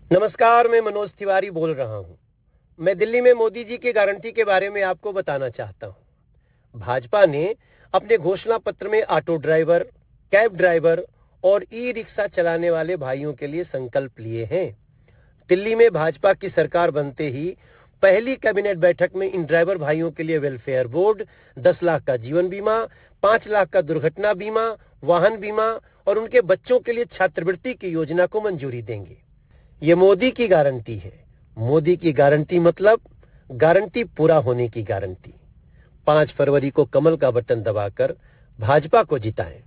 नमस्कार, मैं मनोज तिवारी बोल रहा हूं। मैं दिल्ली में मोदी जी की गारंटी के बारे में आपको बताना चाहता हूं। भाजपा ने अपने घोषणा पत्र में ऑटो ड्राइवर, कैब ड्राइवर और ई रिक्शा चलाने वाले भाइयों के लिए संकल्प लिए हैं। दिल्ली में भाजपा की सरकार बनते ही पहली कैबिनेट बैठक में इन ड्राइवर भाइयों के लिए वेलफेयर बोर्ड, 10 लाख का जीवन बीमा, 5 लाख का दुर्घटना बीमा, वाहन बीमा और उनके बच्चों के लिए छात्रवृत्ति की योजना को मंजूरी देंगे। ये मोदी की गारंटी है। मोदी की गारंटी मतलब गारंटी पूरा होने की गारंटी। 5 फरवरी को कमल का बटन दबाकर भाजपा को जिताएं।